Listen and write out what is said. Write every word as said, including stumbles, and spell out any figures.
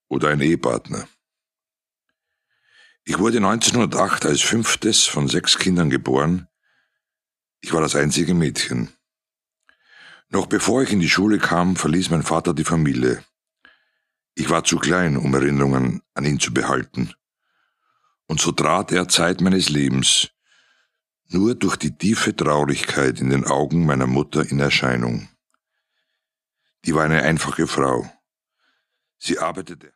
oder ein Ehepartner. Ich wurde neunzehnhundertacht als fünftes von sechs Kindern geboren. Ich war das einzige Mädchen. Noch bevor ich in die Schule kam, verließ mein Vater die Familie. Ich war zu klein, um Erinnerungen an ihn zu behalten. Und so trat er Zeit meines Lebens nur durch die tiefe Traurigkeit in den Augen meiner Mutter in Erscheinung. Die war eine einfache Frau. Sie arbeitete